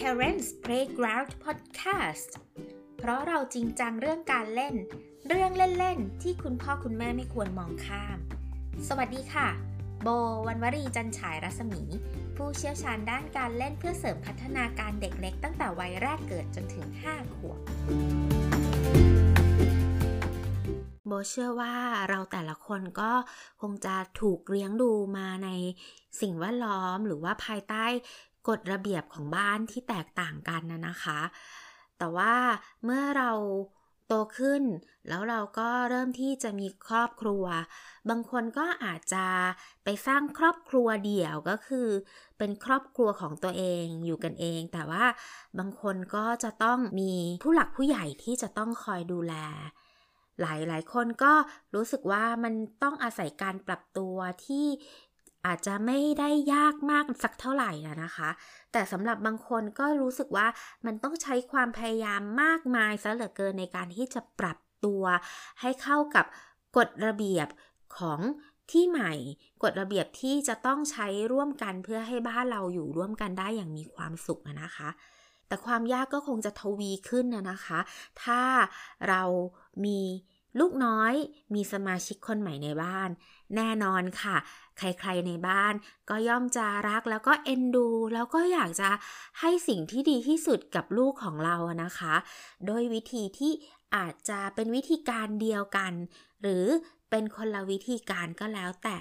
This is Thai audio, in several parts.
Parents Playground Podcast เพราะเราจริงจังเรื่องการเล่นเรื่องเล่นๆที่คุณพ่อคุณแม่ไม่ควรมองข้ามสวัสดีค่ะโบวรรณวรีจันฉายรัศมีผู้เชี่ยวชาญด้านการเล่นเพื่อเสริมพัฒนาการเด็กเล็กตั้งแต่วัยแรกเกิดจนถึง5 ขวบโบเชื่อว่าเราแต่ละคนก็คงจะถูกเลี้ยงดูมาในสิ่งแวดล้อมหรือว่าภายใต้กฎระเบียบของบ้านที่แตกต่างกันนะคะแต่ว่าเมื่อเราโตขึ้นแล้วเราก็เริ่มที่จะมีครอบครัวบางคนก็อาจจะไปสร้างครอบครัวเดี่ยวก็คือเป็นครอบครัวของตัวเองอยู่กันเองแต่ว่าบางคนก็จะต้องมีผู้หลักผู้ใหญ่ที่จะต้องคอยดูแลหลายคนก็รู้สึกว่ามันต้องอาศัยการปรับตัวที่อาจจะไม่ได้ยากมากสักเท่าไหร่นะคะแต่สำหรับบางคนก็รู้สึกว่ามันต้องใช้ความพยายามมากมายซะเหลือเกินในการที่จะปรับตัวให้เข้ากับกฎระเบียบของที่ใหม่กฎระเบียบที่จะต้องใช้ร่วมกันเพื่อให้บ้านเราอยู่ร่วมกันได้อย่างมีความสุขนะคะแต่ความยากก็คงจะทวีขึ้นนะคะถ้าเรามีลูกน้อยมีสมาชิกคนใหม่ในบ้านแน่นอนค่ะใครๆในบ้านก็ย่อมจะรักแล้วก็เอ็นดูแล้วก็อยากจะให้สิ่งที่ดีที่สุดกับลูกของเรานะคะโดยวิธีที่อาจจะเป็นวิธีการเดียวกันหรือเป็นคนละวิธีการก็แล้วแต่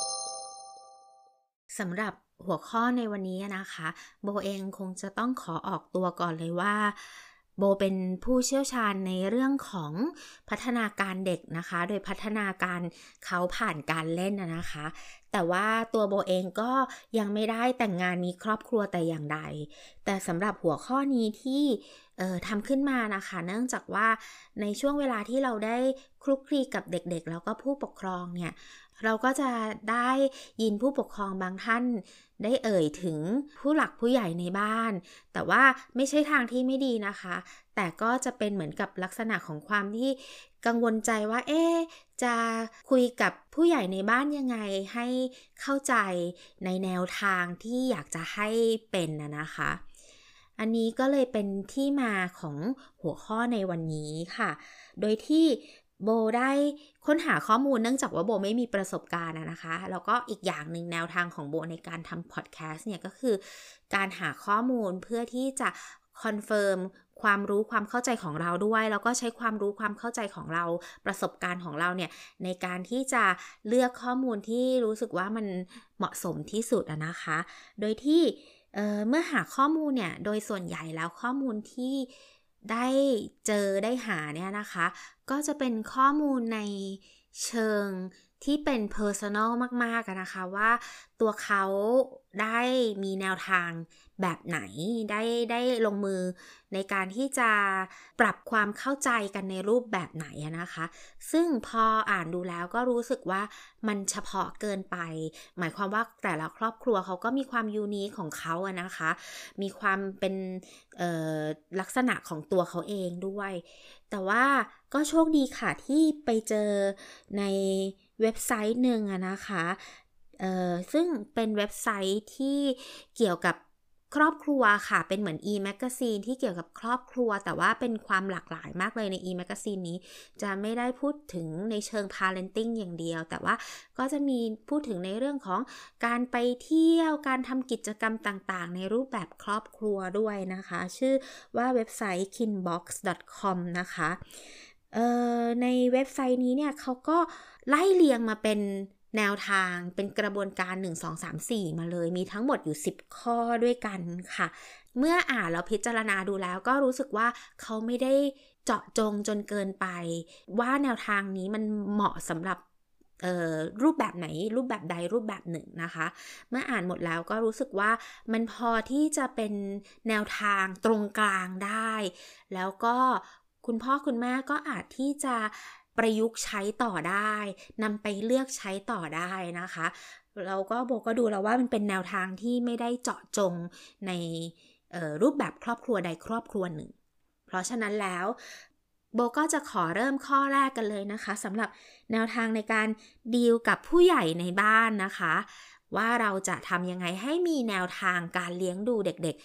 สำหรับหัวข้อในวันนี้นะคะโบเองคงจะต้องขอออกตัวก่อนเลยว่าโบเป็นผู้เชี่ยวชาญในเรื่องของพัฒนาการเด็กนะคะโดยพัฒนาการเขาผ่านการเล่นนะคะแต่ว่าตัวโบเองก็ยังไม่ได้แต่งงานมีครอบครัวแต่อย่างใดแต่สำหรับหัวข้อนี้ที่ทำขึ้นมานะคะเนื่องจากว่าในช่วงเวลาที่เราได้คลุกคลีกับเด็กๆแล้วก็ผู้ปกครองเนี่ยเราก็จะได้ยินผู้ปกครองบางท่านได้เอ่ยถึงผู้หลักผู้ใหญ่ในบ้านแต่ว่าไม่ใช่ทางที่ไม่ดีนะคะแต่ก็จะเป็นเหมือนกับลักษณะของความที่กังวลใจว่าจะคุยกับผู้ใหญ่ในบ้านยังไงให้เข้าใจในแนวทางที่อยากจะให้เป็นนะคะอันนี้ก็เลยเป็นที่มาของหัวข้อในวันนี้ค่ะโดยที่โบได้ค้นหาข้อมูลเนื่องจากว่าโบไม่มีประสบการณ์นะคะแล้วก็อีกอย่างหนึ่งแนวทางของโบในการทำพอดแคสต์เนี่ยก็คือการหาข้อมูลเพื่อที่จะคอนเฟิร์มความรู้ความเข้าใจของเราด้วยแล้วก็ใช้ความรู้ความเข้าใจของเราประสบการณ์ของเราเนี่ยในการที่จะเลือกข้อมูลที่รู้สึกว่ามันเหมาะสมที่สุดนะคะโดยที่เมื่อหาข้อมูลเนี่ยโดยส่วนใหญ่แล้วข้อมูลที่ได้เจอได้หาเนี่ยนะคะก็จะเป็นข้อมูลในเชิงที่เป็น personal มากๆนะคะว่าตัวเขาได้มีแนวทางแบบไหนได้ลงมือในการที่จะปรับความเข้าใจกันในรูปแบบไหนนะคะซึ่งพออ่านดูแล้วก็รู้สึกว่ามันเฉพาะเกินไปหมายความว่าแต่ละครอบครัวเขาก็มีความยูนิคของเขานะคะมีความเป็นลักษณะของตัวเขาเองด้วยแต่ว่าก็โชคดีค่ะที่ไปเจอในเว็บไซต์หนึ่งนะคะซึ่งเป็นเว็บไซต์ที่เกี่ยวกับครอบครัวค่ะเป็นเหมือน e-magazine ที่เกี่ยวกับครอบครัวแต่ว่าเป็นความหลากหลายมากเลยใน e-magazine นี้จะไม่ได้พูดถึงในเชิง parenting อย่างเดียวแต่ว่าก็จะมีพูดถึงในเรื่องของการไปเที่ยวการทำกิจกรรมต่างๆในรูปแบบครอบครัวด้วยนะคะชื่อว่าเว็บไซต์ kinbox.com นะคะในเว็บไซต์นี้เนี่ยเขาก็ไล่เรียงมาเป็นแนวทางเป็นกระบวนการ1 2 3 4มาเลยมีทั้งหมดอยู่10ข้อด้วยกันค่ะเมื่ออ่านแล้วพิจารณาดูแล้วก็รู้สึกว่าเขาไม่ได้เจาะจงจนเกินไปว่าแนวทางนี้มันเหมาะสำหรับรูปแบบไหนรูปแบบใดรูปแบบหนึ่งนะคะเมื่ออ่านหมดแล้วก็รู้สึกว่ามันพอที่จะเป็นแนวทางตรงกลางได้แล้วก็คุณพ่อคุณแม่ก็อาจที่จะประยุกต์ใช้ต่อได้นำไปเลือกใช้ต่อได้นะคะเราก็โบก็ดูแล้วว่ามันเป็นแนวทางที่ไม่ได้เจาะจงในรูปแบบครอบครัวใดครอบครัวหนึ่งเพราะฉะนั้นแล้วโบก็จะขอเริ่มข้อแรกกันเลยนะคะสำหรับแนวทางในการดีลกับผู้ใหญ่ในบ้านนะคะว่าเราจะทำยังไงให้มีแนวทางการเลี้ยงดูเด็กๆ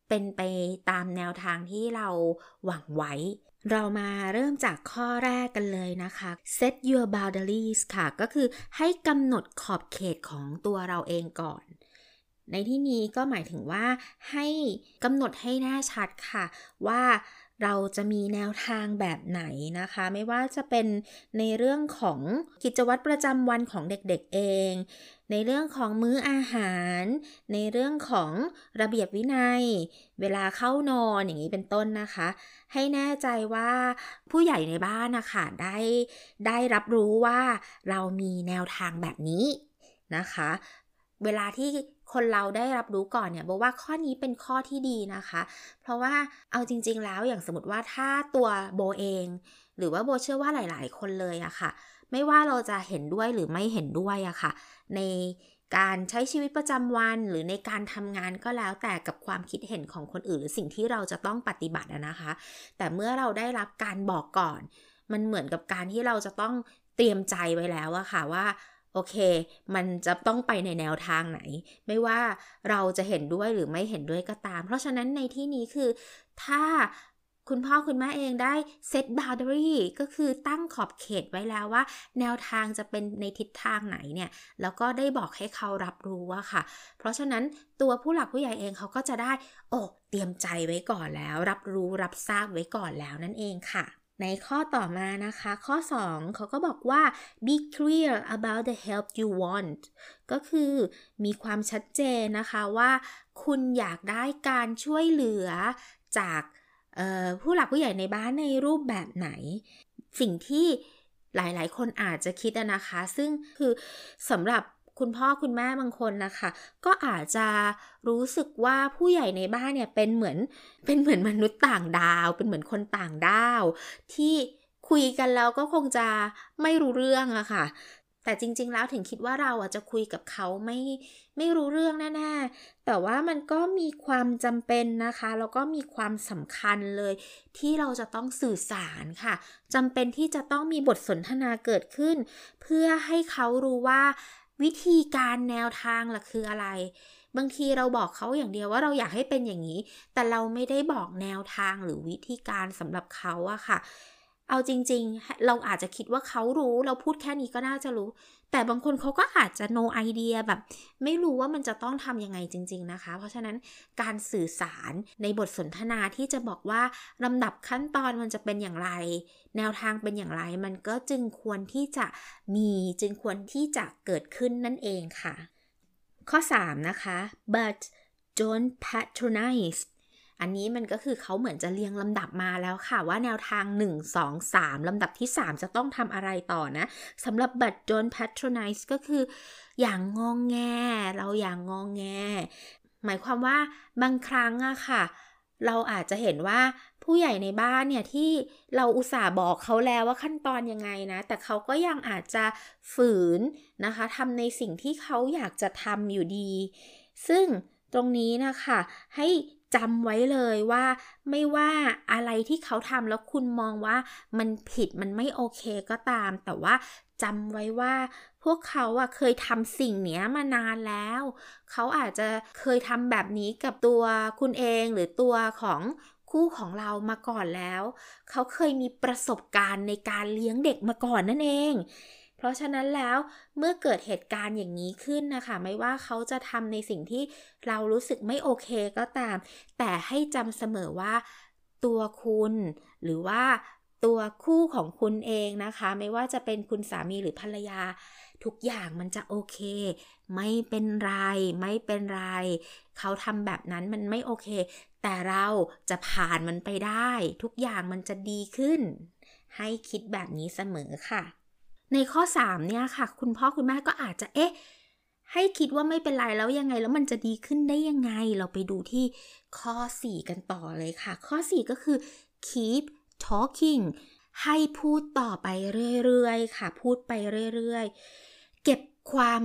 เป็นไปตามแนวทางที่เราหวังไว้เรามาเริ่มจากข้อแรกกันเลยนะคะ set your boundaries ค่ะก็คือให้กำหนดขอบเขตของตัวเราเองก่อนในที่นี้ก็หมายถึงว่าให้กำหนดให้แน่ชัดค่ะว่าเราจะมีแนวทางแบบไหนนะคะไม่ว่าจะเป็นในเรื่องของกิจวัตรประจำวันของเด็กๆเองในเรื่องของมื้ออาหารในเรื่องของระเบียบวินัยเวลาเข้านอนอย่างนี้เป็นต้นนะคะให้แน่ใจว่าผู้ใหญ่ในบ้านนะคะได้รับรู้ว่าเรามีแนวทางแบบนี้นะคะเวลาที่คนเราได้รับรู้ก่อนเนี่ยบอกว่าข้อนี้เป็นข้อที่ดีนะคะเพราะว่าเอาจริงๆแล้วอย่างสมมติว่าถ้าตัวโบเองหรือว่าโบเชื่อว่าหลายๆคนเลยอะค่ะไม่ว่าเราจะเห็นด้วยหรือไม่เห็นด้วยอะค่ะในการใช้ชีวิตประจำวันหรือในการทำงานก็แล้วแต่กับความคิดเห็นของคนอื่นหรือสิ่งที่เราจะต้องปฏิบัตินะคะแต่เมื่อเราได้รับการบอกก่อนมันเหมือนกับการที่เราจะต้องเตรียมใจไว้แล้วอะค่ะว่าโอเคมันจะต้องไปในแนวทางไหนไม่ว่าเราจะเห็นด้วยหรือไม่เห็นด้วยก็ตามเพราะฉะนั้นในที่นี้คือถ้าคุณพ่อคุณแม่เองได้เซต boundary ก็คือตั้งขอบเขตไว้แล้วว่าแนวทางจะเป็นในทิศทางไหนเนี่ยแล้วก็ได้บอกให้เขารับรู้ว่าค่ะเพราะฉะนั้นตัวผู้หลักผู้ใหญ่เองเขาก็จะได้เตรียมใจไว้ก่อนแล้วรับรู้รับทราบไว้ก่อนแล้วนั่นเองค่ะในข้อต่อมานะคะข้อ2เขาก็บอกว่า be clear about the help you want ก็คือมีความชัดเจนนะคะว่าคุณอยากได้การช่วยเหลือจากผู้หลักผู้ใหญ่ในบ้านในรูปแบบไหนสิ่งที่หลายๆคนอาจจะคิดนะคะซึ่งคือสำหรับคุณพ่อคุณแม่บางคนนะคะก็อาจจะรู้สึกว่าผู้ใหญ่ในบ้านเนี่ยเป็นเหมือนมนุษย์ต่างดาวเป็นเหมือนคนต่างดาวที่คุยกันแล้วก็คงจะไม่รู้เรื่องอะค่ะแต่จริงๆแล้วถึงคิดว่าเราจะคุยกับเขาไม่รู้เรื่องแน่ๆแต่ว่ามันก็มีความจำเป็นนะคะแล้วก็มีความสำคัญเลยที่เราจะต้องสื่อสารค่ะจำเป็นที่จะต้องมีบทสนทนาเกิดขึ้นเพื่อให้เขารู้ว่าวิธีการแนวทางล่ะคืออะไรบางทีเราบอกเขาอย่างเดียวว่าเราอยากให้เป็นอย่างนี้แต่เราไม่ได้บอกแนวทางหรือวิธีการสำหรับเขาอะค่ะเอาจริงๆเราอาจจะคิดว่าเขารู้เราพูดแค่นี้ก็น่าจะรู้แต่บางคนเขาก็อาจจะ no idea แบบไม่รู้ว่ามันจะต้องทำยังไงจริงๆนะคะเพราะฉะนั้นการสื่อสารในบทสนทนาที่จะบอกว่าลำดับขั้นตอนมันจะเป็นอย่างไรแนวทางเป็นอย่างไรมันก็จึงควรที่จะเกิดขึ้นนั่นเองค่ะข้อ3นะคะ but don't patronizeอันนี้มันก็คือเขาเหมือนจะเรียงลำดับมาแล้วค่ะว่าแนวทาง1 2 3ลำดับที่3จะต้องทำอะไรต่อนะสำหรับ but don't patronize ก็คืออย่างงองแงเราอย่างงองแงหมายความว่าบางครั้งอะค่ะเราอาจจะเห็นว่าผู้ใหญ่ในบ้านเนี่ยที่เราอุตส่าห์บอกเขาแล้วว่าขั้นตอนยังไงนะแต่เขาก็ยังอาจจะฝืนนะคะทำในสิ่งที่เขาอยากจะทำอยู่ดีซึ่งตรงนี้นะคะให้จำไว้เลยว่าไม่ว่าอะไรที่เขาทำแล้วคุณมองว่ามันผิดมันไม่โอเคก็ตามแต่ว่าจำไว้ว่าพวกเขาเคยทำสิ่งนี้มานานแล้วเขาอาจจะเคยทำแบบนี้กับตัวคุณเองหรือตัวของคู่ของเรามาก่อนแล้วเขาเคยมีประสบการณ์ในการเลี้ยงเด็กมาก่อนนั่นเองเพราะฉะนั้นแล้วเมื่อเกิดเหตุการณ์อย่างนี้ขึ้นนะคะไม่ว่าเขาจะทำในสิ่งที่เรารู้สึกไม่โอเคก็ตามแต่ให้จำเสมอว่าตัวคุณหรือว่าตัวคู่ของคุณเองนะคะไม่ว่าจะเป็นคุณสามีหรือภรรยาทุกอย่างมันจะโอเคไม่เป็นไรเขาทำแบบนั้นมันไม่โอเคแต่เราจะผ่านมันไปได้ทุกอย่างมันจะดีขึ้นให้คิดแบบนี้เสมอค่ะในข้อ3เนี่ยค่ะคุณพ่อคุณแม่ก็อาจจะให้คิดว่าไม่เป็นไรแล้วยังไงแล้วมันจะดีขึ้นได้ยังไงเราไปดูที่ข้อ4กันต่อเลยค่ะข้อ4ก็คือ keep talking ให้พูดต่อไปเรื่อยๆค่ะพูดไปเรื่อยๆเก็บความ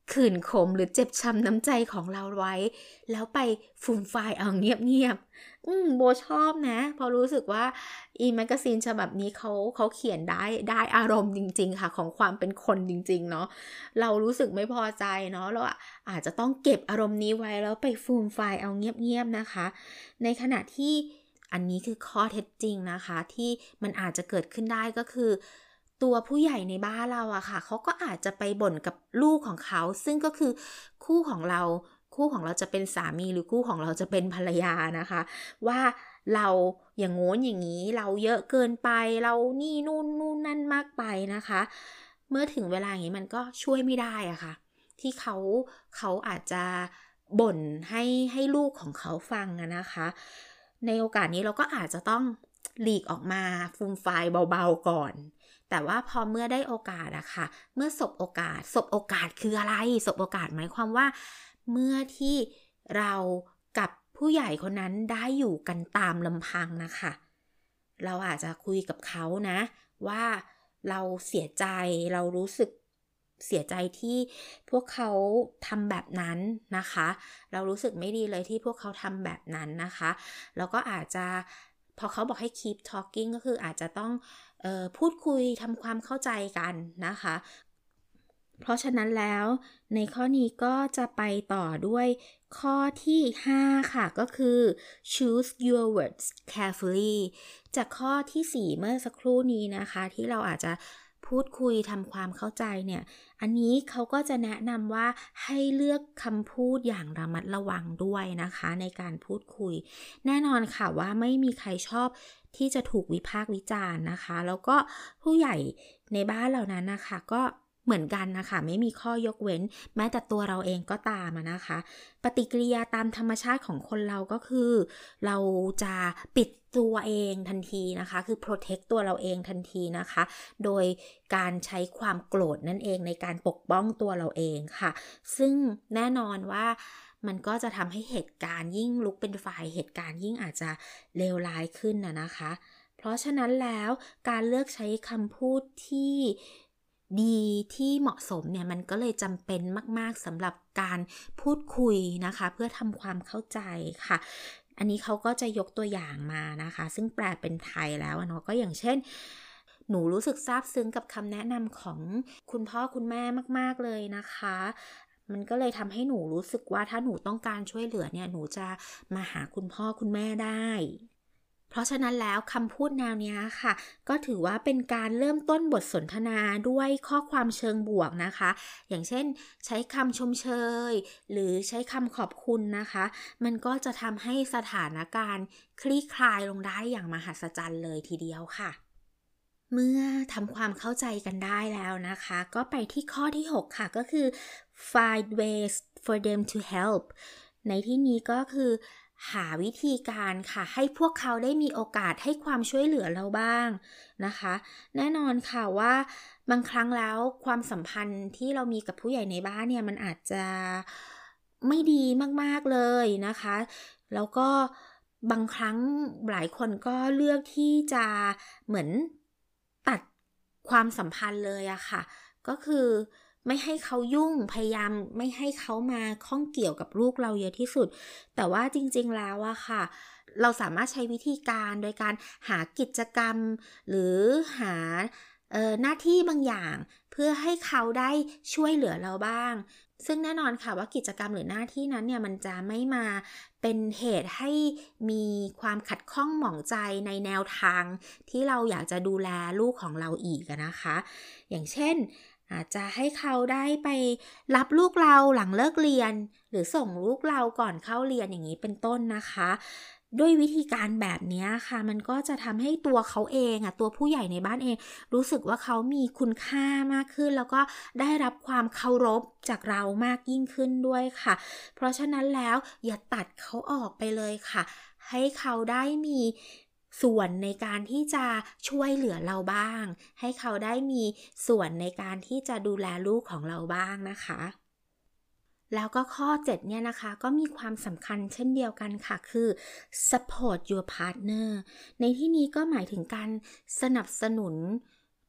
ขื่นขมหรือเจ็บช้ำน้ำใจของเราไว้แล้วไปฟูมฟายเอาเงียบๆโบชอบนะเพราะรู้สึกว่าแมกกาซีนฉบับนี้เขาเขียนได้อารมณ์จริงๆค่ะของความเป็นคนจริงๆเนาะเรารู้สึกไม่พอใจเนาะเราอาจจะต้องเก็บอารมณ์นี้ไว้แล้วไปฟูมฟายเอาเงียบๆนะคะในขณะที่อันนี้คือข้อเท็จจริงนะคะที่มันอาจจะเกิดขึ้นได้ก็คือตัวผู้ใหญ่ในบ้านเราอะค่ะเขาก็อาจจะไปบ่นกับลูกของเขาซึ่งก็คือคู่ของเราจะเป็นสามีหรือคู่ของเราจะเป็นภรรยานะคะว่าเราอย่างโน้นอย่างนี้เราเยอะเกินไปเรานี่นู่นนั่นมากไปนะคะเมื่อถึงเวลาอย่างนี้มันก็ช่วยไม่ได้อะค่ะที่เขาอาจจะบ่นให้ลูกของเขาฟังนะคะในโอกาสนี้เราก็อาจจะต้องหลีกออกมาฟูมไฟล์เบาๆก่อนแต่ว่าพอเมื่อได้โอกาสอะค่ะเมื่อสบโอกาสคืออะไรสบโอกาสหมายความว่าเมื่อที่เรากับผู้ใหญ่คนนั้นได้อยู่กันตามลำพังนะคะเราอาจจะคุยกับเขานะว่าเราเสียใจเรารู้สึกเสียใจที่พวกเขาทำแบบนั้นนะคะเรารู้สึกไม่ดีเลยที่พวกเขาทำแบบนั้นนะคะแล้วก็อาจจะพอเขาบอกให้ keep talking ก็คืออาจจะต้องพูดคุยทำความเข้าใจกันนะคะเพราะฉะนั้นแล้วในข้อนี้ก็จะไปต่อด้วยข้อที่5ค่ะก็คือ choose your words carefully จากข้อที่4เมื่อสักครู่นี้นะคะที่เราอาจจะพูดคุยทำความเข้าใจเนี่ยอันนี้เขาก็จะแนะนำว่าให้เลือกคำพูดอย่างระมัดระวังด้วยนะคะในการพูดคุยแน่นอนค่ะว่าไม่มีใครชอบที่จะถูกวิพากษ์วิจารณ์นะคะแล้วก็ผู้ใหญ่ในบ้านเหล่านั้นนะคะก็เหมือนกันนะคะไม่มีข้อยกเว้นแม้แต่ตัวเราเองก็ตามนะคะปฏิกิริยาตามธรรมชาติของคนเราก็คือเราจะปิดตัวเองทันทีนะคะคือ protect ตัวเราเองทันทีนะคะโดยการใช้ความโกรธนั่นเองในการปกป้องตัวเราเองค่ะซึ่งแน่นอนว่ามันก็จะทำให้เหตุการณ์ยิ่งลุกเป็นไฟเหตุการณ์ยิ่งอาจจะเลวร้ายขึ้นนะคะเพราะฉะนั้นแล้วการเลือกใช้คำพูดที่ดีที่เหมาะสมเนี่ยมันก็เลยจำเป็นมากๆสำหรับการพูดคุยนะคะเพื่อทำความเข้าใจค่ะอันนี้เขาก็จะยกตัวอย่างมานะคะซึ่งแปลเป็นไทยแล้วเนาะก็อย่างเช่นหนูรู้สึกซาบซึ้งกับคำแนะนำของคุณพ่อคุณแม่มากๆเลยนะคะมันก็เลยทำให้หนูรู้สึกว่าถ้าหนูต้องการช่วยเหลือเนี่ยหนูจะมาหาคุณพ่อคุณแม่ได้เพราะฉะนั้นแล้วคำพูดแนวนี้ค่ะก็ถือว่าเป็นการเริ่มต้นบทสนทนาด้วยข้อความเชิงบวกนะคะอย่างเช่นใช้คำชมเชยหรือใช้คำขอบคุณนะคะมันก็จะทำให้สถานการณ์คลี่คลายลงได้อย่างมหัศจรรย์เลยทีเดียวค่ะเมื่อทำความเข้าใจกันได้แล้วนะคะก็ไปที่ข้อที่6ค่ะก็คือ find ways for them to help ในที่นี้ก็คือหาวิธีการค่ะให้พวกเขาได้มีโอกาสให้ความช่วยเหลือเราบ้างนะคะแน่นอนค่ะว่าบางครั้งแล้วความสัมพันธ์ที่เรามีกับผู้ใหญ่ในบ้านเนี่ยมันอาจจะไม่ดีมากๆเลยนะคะแล้วก็บางครั้งหลายคนก็เลือกที่จะเหมือนตัดความสัมพันธ์เลยอะค่ะก็คือไม่ให้เขายุ่งพยายามไม่ให้เขามาข้องเกี่ยวกับลูกเราเยอะที่สุดแต่ว่าจริงๆแล้วอะค่ะเราสามารถใช้วิธีการโดยการหากิจกรรมหรือหาหน้าที่บางอย่างเพื่อให้เขาได้ช่วยเหลือเราบ้างซึ่งแน่นอนค่ะว่ากิจกรรมหรือหน้าที่นั้นเนี่ยมันจะไม่มาเป็นเหตุให้มีความขัดข้องหมองใจในแนวทางที่เราอยากจะดูแลลูกของเราอีกนะคะอย่างเช่นอาจจะให้เขาได้ไปรับลูกเราหลังเลิกเรียนหรือส่งลูกเราก่อนเข้าเรียนอย่างนี้เป็นต้นนะคะด้วยวิธีการแบบนี้ค่ะมันก็จะทำให้ตัวเขาเองตัวผู้ใหญ่ในบ้านเองรู้สึกว่าเขามีคุณค่ามากขึ้นแล้วก็ได้รับความเคารพจากเรามากยิ่งขึ้นด้วยค่ะเพราะฉะนั้นแล้วอย่าตัดเขาออกไปเลยค่ะให้เขาได้มีส่วนในการที่จะช่วยเหลือเราบ้างให้เขาได้มีส่วนในการที่จะดูแลลูกของเราบ้างนะคะแล้วก็ข้อ7เนี่ยนะคะก็มีความสำคัญเช่นเดียวกันค่ะคือ support your partner ในที่นี้ก็หมายถึงการสนับสนุน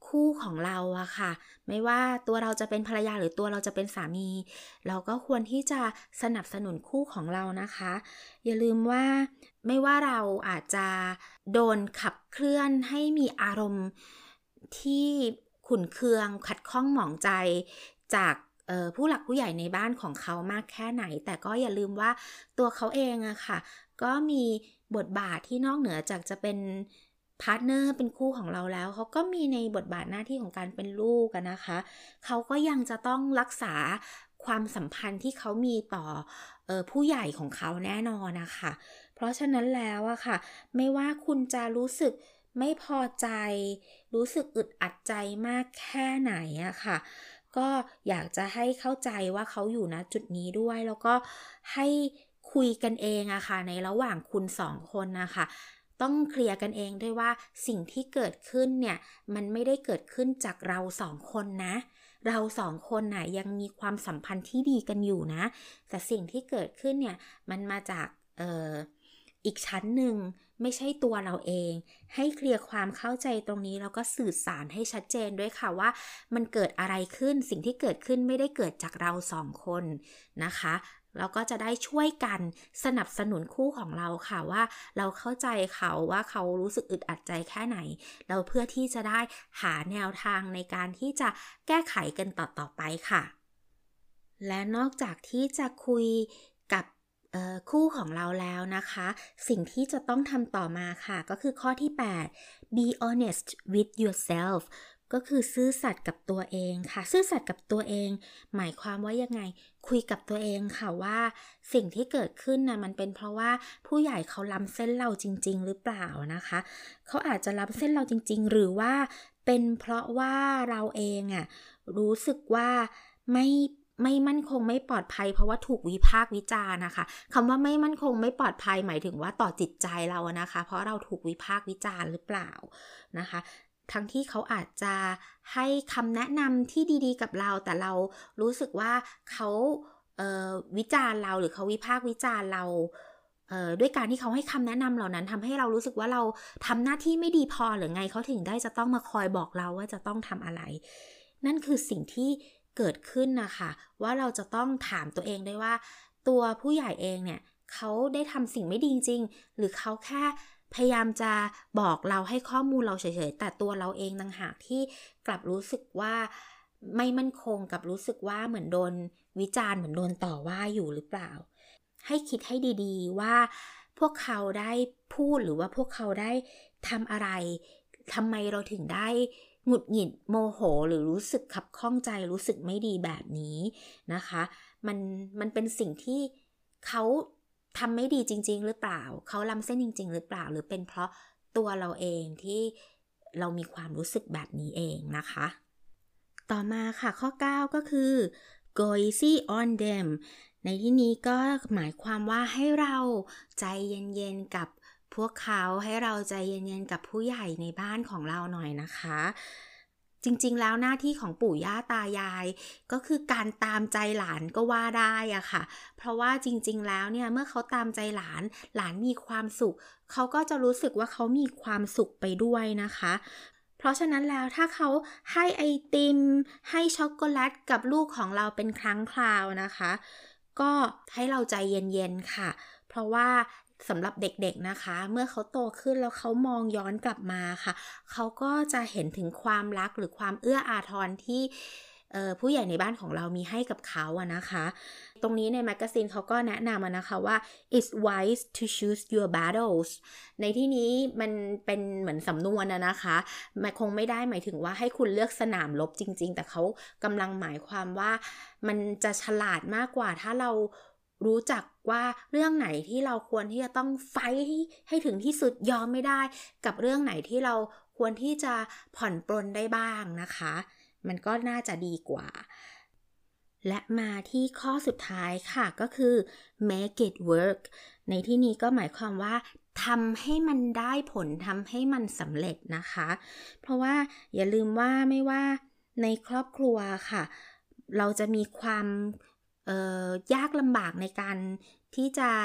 คู่ของเราอะค่ะไม่ว่าตัวเราจะเป็นภรรยาหรือตัวเราจะเป็นสามีเราก็ควรที่จะสนับสนุนคู่ของเรานะคะอย่าลืมว่าไม่ว่าเราอาจจะโดนขับเคลื่อนให้มีอารมณ์ที่ขุ่นเคืองขัดข้องหมองใจจากผู้หลักผู้ใหญ่ในบ้านของเขามากแค่ไหนแต่ก็อย่าลืมว่าตัวเขาเองอะค่ะก็มีบทบาทที่นอกเหนือจากจะเป็นพาร์ทเนอร์เป็นคู่ของเราแล้วเขาก็มีในบทบาทหน้าที่ของการเป็นลูกนะคะเขาก็ยังจะต้องรักษาความสัมพันธ์ที่เขามีต่อผู้ใหญ่ของเขาแน่นอนนะคะเพราะฉะนั้นแล้วอะค่ะไม่ว่าคุณจะรู้สึกไม่พอใจรู้สึกอึดอัดใจมากแค่ไหนอะค่ะก็อยากจะให้เข้าใจว่าเขาอยู่ณจุดนี้ด้วยแล้วก็ให้คุยกันเองอะค่ะในระหว่างคุณสองคนนะคะต้องเคลียร์กันเองด้วยว่าสิ่งที่เกิดขึ้นเนี่ยมันไม่ได้เกิดขึ้นจากเราสองคนนะเราสองคนน่ะยังมีความสัมพันธ์ที่ดีกันอยู่นะแต่สิ่งที่เกิดขึ้นเนี่ยมันมาจากอีกชั้นหนึ่งไม่ใช่ตัวเราเองให้เคลียร์ความเข้าใจตรงนี้แล้วก็สื่อสารให้ชัดเจนด้วยค่ะว่ามันเกิดอะไรขึ้นสิ่งที่เกิดขึ้นไม่ได้เกิดจากเราสองคนนะคะเราก็จะได้ช่วยกันสนับสนุนคู่ของเราค่ะว่าเราเข้าใจเขาว่าเขารู้สึกอึดอัดใจแค่ไหนเราเพื่อที่จะได้หาแนวทางในการที่จะแก้ไขกันต่อไปค่ะและนอกจากที่จะคุยกับคู่ของเราแล้วนะคะสิ่งที่จะต้องทำต่อมาค่ะก็คือข้อที่8 be honest with yourself ก็คือซื่อสัตย์กับตัวเองค่ะซื่อสัตย์กับตัวเองหมายความว่ายังไงคุยกับตัวเองค่ะว่าสิ่งที่เกิดขึ้นนะมันเป็นเพราะว่าผู้ใหญ่เขาล้ำเส้นเราจริงๆหรือเปล่านะคะเขาอาจจะล้ำเส้นเราจริงๆหรือว่าเป็นเพราะว่าเราเองอะรู้สึกว่าไม่มั่นคงไม่ปลอดภัยเพราะว่าถูกวิพากษ์วิจารณ์นะคะคำว่าไม่มั่นคงไม่ปลอดภัยหมายถึงว่าต่อจิตใจเรานะคะเพราะเราถูกวิพากษ์วิจารณ์หรือเปล่านะคะทั้งที่เขาอาจจะให้คำแนะนำที่ดีๆกับเราแต่เรารู้สึกว่าเขาวิจารณ์เราหรือเขาวิพากษ์วิจารณ์เราด้วยการที่เขาให้คำแนะนำเหล่านั้นทำให้เรารู้สึกว่าเราทำหน้าที่ไม่ดีพอหรือไงเขาถึงได้จะต้องมาคอยบอกเราว่าจะต้องทำอะไรนั่นคือสิ่งที่เกิดขึ้นนะคะว่าเราจะต้องถามตัวเองได้ว่าตัวผู้ใหญ่เองเนี่ยเขาได้ทำสิ่งไม่ดีจริงหรือเขาแค่พยายามจะบอกเราให้ข้อมูลเราเฉยๆแต่ตัวเราเองต่างหากที่กลับรู้สึกว่าไม่มั่นคงกับรู้สึกว่าเหมือนโดนวิจารณ์เหมือนโดนต่อว่าอยู่หรือเปล่าให้คิดให้ดีๆว่าพวกเขาได้พูดหรือว่าพวกเขาได้ทำอะไรทำไมเราถึงได้หงุดหงิดโมโหหรือรู้สึกขับข้องใจรู้สึกไม่ดีแบบนี้นะคะมันเป็นสิ่งที่เขาทำไม่ดีจริงๆหรือเปล่าเขาล้ำเส้นจริงๆหรือเปล่าหรือเป็นเพราะตัวเราเองที่เรามีความรู้สึกแบบนี้เองนะคะต่อมาค่ะข้อ9ก็คือ go easy on them ในที่นี้ก็หมายความว่าให้เราใจเย็นๆกับพวกเขาให้เราใจเย็นๆกับผู้ใหญ่ในบ้านของเราหน่อยนะคะจริงๆแล้วหน้าที่ของปู่ย่าตายายก็คือการตามใจหลานก็ว่าได้อะค่ะเพราะว่าจริงๆแล้วเนี่ยเมื่อเขาตามใจหลานมีความสุขเขาก็จะรู้สึกว่าเขามีความสุขไปด้วยนะคะเพราะฉะนั้นแล้วถ้าเขาให้ไอติมให้ช็อกโกแลตกับลูกของเราเป็นครั้งคราวนะคะก็ให้เราใจเย็นๆค่ะเพราะว่าสำหรับเด็กๆนะคะเมื่อเขาโตขึ้นแล้วเขามองย้อนกลับมาค่ะเขาก็จะเห็นถึงความรักหรือความเอื้ออาทรที่ผู้ใหญ่ในบ้านของเรามีให้กับเขาอะนะคะตรงนี้ในแมกกาซีนเขาก็แนะนำนะคะว่า it's wise to choose your battles ในที่นี้มันเป็นเหมือนสำนวนนะคะมันคงไม่ได้หมายถึงว่าให้คุณเลือกสนามรบจริงๆแต่เขากำลังหมายความว่ามันจะฉลาดมากกว่าถ้าเรารู้จักว่าเรื่องไหนที่เราควรที่จะต้องไฟท์ให้ถึงที่สุดยอมไม่ได้กับเรื่องไหนที่เราควรที่จะผ่อนปรนได้บ้างนะคะมันก็น่าจะดีกว่าและมาที่ข้อสุดท้ายค่ะก็คือ make it work ในที่นี้ก็หมายความว่าทำให้มันได้ผลทำให้มันสำเร็จนะคะเพราะว่าอย่าลืมว่าไม่ว่าในครอบครัวค่ะเราจะมีความยากลำบากในการที่จะ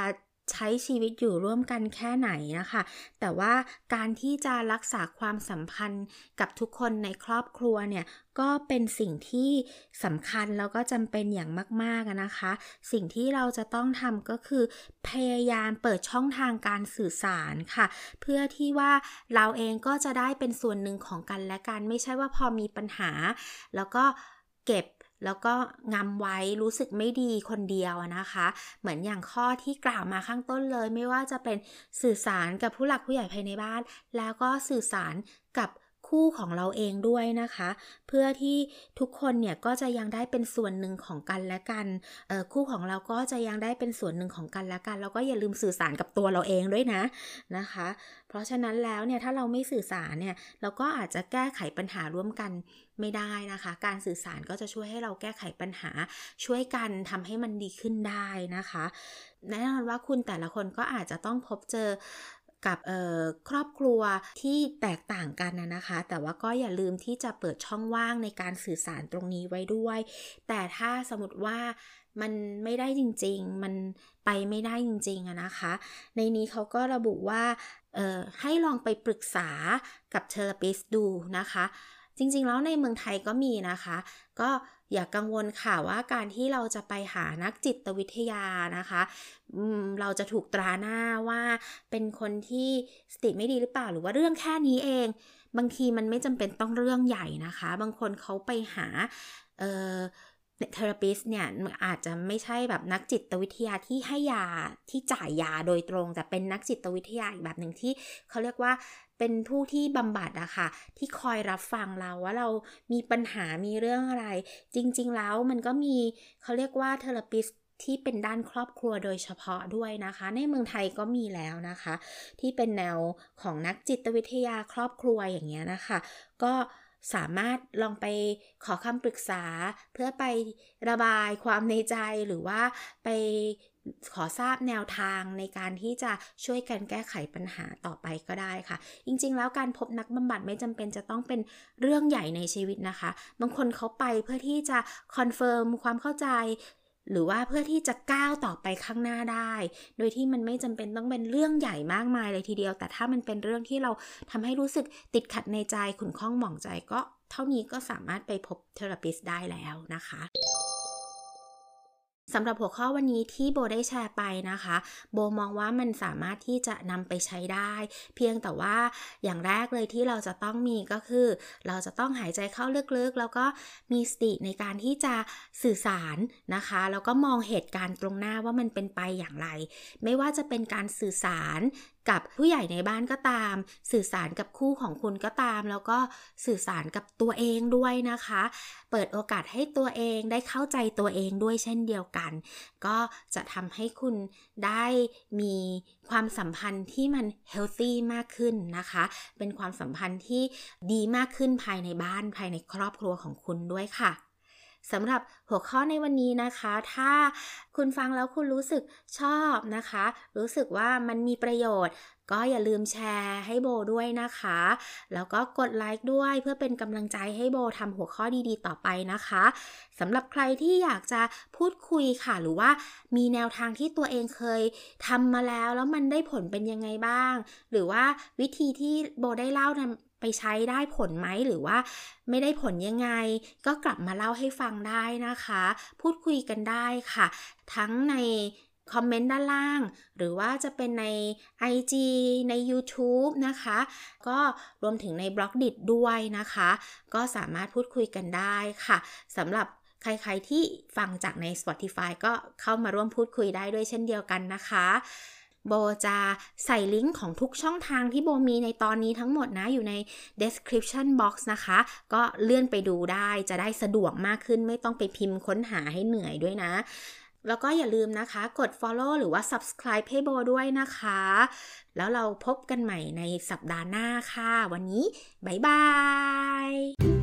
ใช้ชีวิตอยู่ร่วมกันแค่ไหนนะคะแต่ว่าการที่จะรักษาความสัมพันธ์กับทุกคนในครอบครัวเนี่ยก็เป็นสิ่งที่สำคัญแล้วก็จำเป็นอย่างมากๆนะคะสิ่งที่เราจะต้องทำก็คือพยายามเปิดช่องทางการสื่อสารค่ะเพื่อที่ว่าเราเองก็จะได้เป็นส่วนหนึ่งของกันและกันไม่ใช่ว่าพอมีปัญหาแล้วก็เก็บแล้วก็งำไว้รู้สึกไม่ดีคนเดียวนะคะเหมือนอย่างข้อที่กล่าวมาข้างต้นเลยไม่ว่าจะเป็นสื่อสารกับผู้หลักผู้ใหญ่ภายในบ้านแล้วก็สื่อสารกับคู่ของเราเองด้วยนะคะเพื่อที่ทุกคนเนี่ยก็จะยังได้เป็นส่วนหนึ่งของกันและกันคู่ของเราก็จะยังได้เป็นส่วนหนึ่งของกันและกันแล้วก็อย่าลืมสื่อสารกับตัวเราเองด้วยนะคะเพราะฉะนั้นแล้วเนี่ยถ้าเราไม่สื่อสารเนี่ยเราก็อาจจะแก้ไขปัญหาร่วมกันไม่ได้นะคะการสื่อสารก็จะช่วยให้เราแก้ไขปัญหาช่วยกันทำให้มันดีขึ้นได้นะคะแน่นอนว่าคุณแต่ละคนก็อาจจะต้องพบเจอกับครอบครัวที่แตกต่างกันนะคะแต่ว่าก็อย่าลืมที่จะเปิดช่องว่างในการสื่อสารตรงนี้ไว้ด้วยแต่ถ้าสมมติว่ามันไม่ได้จริงๆมันไปไม่ได้จริงๆนะคะในนี้เขาก็ระบุว่าให้ลองไปปรึกษากับเทอราปิสต์ดูนะคะจริงๆแล้วในเมืองไทยก็มีนะคะก็อย่ากังวลค่ะว่าการที่เราจะไปหานักจิตวิทยานะคะเราจะถูกตราหน้าว่าเป็นคนที่สติไม่ดีหรือเปล่าหรือว่าเรื่องแค่นี้เองบางทีมันไม่จำเป็นต้องเรื่องใหญ่นะคะบางคนเขาไปหาเทอราปิสต์เนี่ยอาจจะไม่ใช่แบบนักจิตวิทยาที่ให้ยาที่จ่ายยาโดยตรงแต่เป็นนักจิตวิทยาอีกแบบหนึ่งที่เขาเรียกว่าเป็นผู้ที่บำบัดอะค่ะที่คอยรับฟังเราว่าเรามีปัญหามีเรื่องอะไรจริงๆแล้วมันก็มีเขาเรียกว่าเทอราปิสต์ที่เป็นด้านครอบครัวโดยเฉพาะด้วยนะคะในเมืองไทยก็มีแล้วนะคะที่เป็นแนวของนักจิตวิทยาครอบครัวอย่างเงี้ยนะคะก็สามารถลองไปขอคำปรึกษาเพื่อไประบายความในใจหรือว่าไปขอทราบแนวทางในการที่จะช่วยกันแก้ไขปัญหาต่อไปก็ได้ค่ะจริงๆแล้วการพบนักบำบัดไม่จำเป็นจะต้องเป็นเรื่องใหญ่ในชีวิตนะคะบางคนเขาไปเพื่อที่จะคอนเฟิร์มความเข้าใจหรือว่าเพื่อที่จะก้าวต่อไปข้างหน้าได้โดยที่มันไม่จำเป็นต้องเป็นเรื่องใหญ่มากมายเลยทีเดียวแต่ถ้ามันเป็นเรื่องที่เราทำให้รู้สึกติดขัดในใจขุ่นข้องหมองใจก็เท่านี้ก็สามารถไปพบเทอราปิสต์ได้แล้วนะคะสำหรับหัวข้อวันนี้ที่โบได้แชร์ไปนะคะโบมองว่ามันสามารถที่จะนำไปใช้ได้เพียงแต่ว่าอย่างแรกเลยที่เราจะต้องมีก็คือเราจะต้องหายใจเข้าลึกๆแล้วก็มีสติในการที่จะสื่อสารนะคะแล้วก็มองเหตุการณ์ตรงหน้าว่ามันเป็นไปอย่างไรไม่ว่าจะเป็นการสื่อสารกับผู้ใหญ่ในบ้านก็ตามสื่อสารกับคู่ของคุณก็ตามแล้วก็สื่อสารกับตัวเองด้วยนะคะเปิดโอกาสให้ตัวเองได้เข้าใจตัวเองด้วยเช่นเดียวกันก็จะทำให้คุณได้มีความสัมพันธ์ที่มันเฮลตี้มากขึ้นนะคะเป็นความสัมพันธ์ที่ดีมากขึ้นภายในบ้านภายในครอบครัวของคุณด้วยค่ะสำหรับหัวข้อในวันนี้นะคะถ้าคุณฟังแล้วคุณรู้สึกชอบนะคะรู้สึกว่ามันมีประโยชน์ก็อย่าลืมแชร์ให้โบด้วยนะคะแล้วก็กดไลค์ด้วยเพื่อเป็นกำลังใจให้โบทำหัวข้อดีๆต่อไปนะคะสำหรับใครที่อยากจะพูดคุยค่ะหรือว่ามีแนวทางที่ตัวเองเคยทำมาแล้วมันได้ผลเป็นยังไงบ้างหรือว่าวิธีที่โบได้เล่าไปใช้ได้ผลไหมหรือว่าไม่ได้ผลยังไงก็กลับมาเล่าให้ฟังได้นะคะพูดคุยกันได้ค่ะทั้งในคอมเมนต์ด้านล่างหรือว่าจะเป็นใน IG ใน YouTube นะคะก็รวมถึงใน Blogdit ด้วยนะคะก็สามารถพูดคุยกันได้ค่ะสำหรับใครๆที่ฟังจากใน Spotify ก็เข้ามาร่วมพูดคุยได้ด้วยเช่นเดียวกันนะคะโบจะใส่ลิงก์ของทุกช่องทางที่โบมีในตอนนี้ทั้งหมดนะอยู่ใน description box นะคะก็เลื่อนไปดูได้จะได้สะดวกมากขึ้นไม่ต้องไปพิมพ์ค้นหาให้เหนื่อยด้วยนะแล้วก็อย่าลืมนะคะกด follow หรือว่า subscribe ให้โบด้วยนะคะแล้วเราพบกันใหม่ในสัปดาห์หน้าค่ะวันนี้บ๊ายบาย